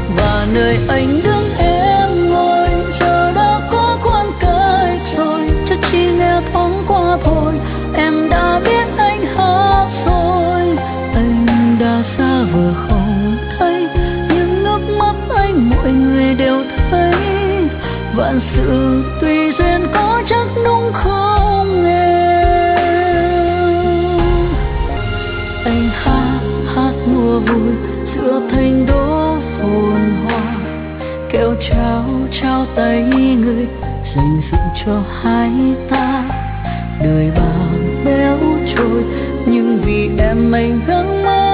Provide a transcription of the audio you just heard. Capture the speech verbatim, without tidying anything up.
và nơi anh đứng em ngồi giờ đã có quan cây rồi, chắc chỉ nghe thoáng qua thôi em đã biết anh hát rồi. Anh đã xa vừa không thấy nhưng nước mắt anh mọi người đều thấy, vạn sự tùy duyên có chắc đúng không em. Anh hát hát mùa vui giữa thành đô phồn hoa, kẹo trao trao tay người dành dụm cho hai ta. Đời bao béo trôi nhưng vì em anh gắng mãi.